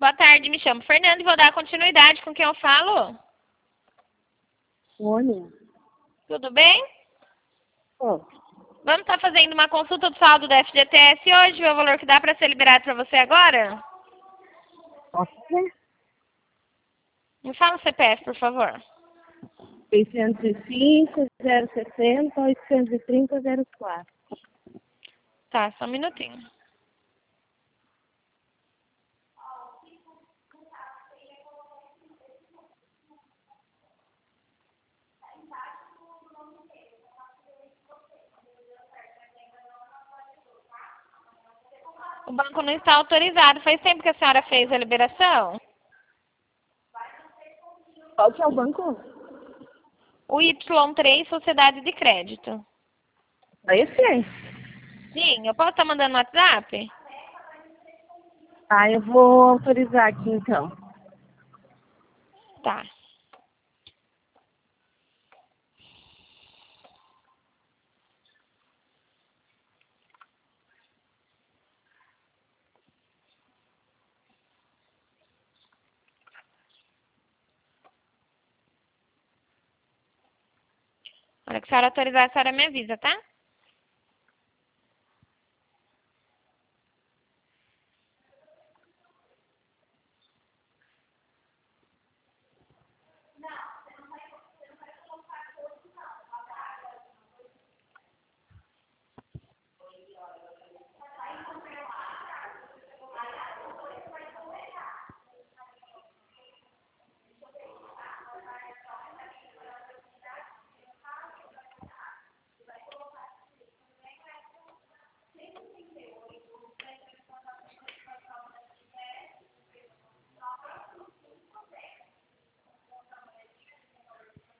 Boa tarde, me chamo Fernanda e vou dar continuidade com quem eu falo. Olha. Tudo bem? Ó, Vamos estar fazendo uma consulta do saldo do FGTS hoje, ver o valor que dá para ser liberado para você agora? posso ver? Me fala o CPF, por favor. 605, 060, 830, 04. Tá, só um minutinho. O banco não está autorizado. Faz tempo que a senhora fez a liberação? Qual que é o banco? O Y3 Sociedade de Crédito. Esse é. Sim, eu posso estar mandando no WhatsApp? Ah, eu vou autorizar aqui então. Tá. Na hora que a senhora autorizar, a senhora me avisa, tá?